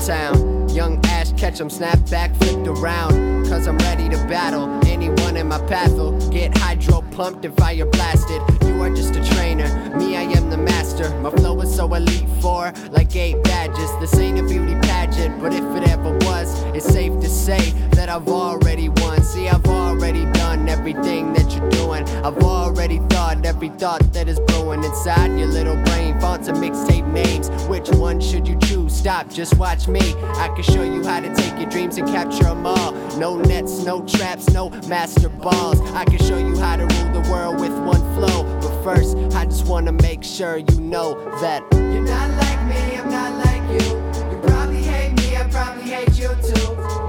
town. Young Ash catch 'em, snap back, flipped around. Cause I'm ready to battle anyone in my path will get hydro pumped and fire blasted. You are just a trainer, me I am the master. My flow is so elite for like 8 badges. This ain't a beauty pageant, but if it ever was, it's safe to say that I've already won. See, I've already done everything that you're doing. I've already thought every thought that is brewing inside your little brain. Fonts and mixtape names, which one should you choose? Stop, just watch me. I can show you how to take your dreams and capture them all. No nets, no traps, no master balls. I can show you how to rule the world with one flow. But first, I just wanna make sure you know that you're not like me, I'm not like you. You probably hate me, I probably hate you too.